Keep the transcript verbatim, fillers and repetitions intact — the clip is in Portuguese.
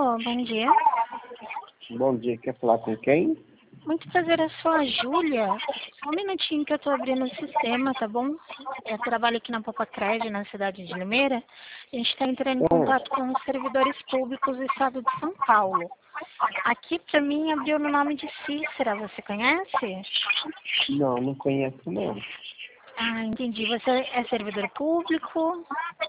Alô, bom dia. Bom dia, quer falar com quem? Muito prazer, eu sou a Júlia. Só um minutinho que eu tô abrindo o sistema, tá bom? Eu trabalho aqui na Popacred, na cidade de Limeira. A gente está entrando em Ah, contato com os servidores públicos do estado de São Paulo. Aqui, para mim, abriu no nome de Cícera, você conhece? não, não conheço não. Ah, entendi. Você é servidor público?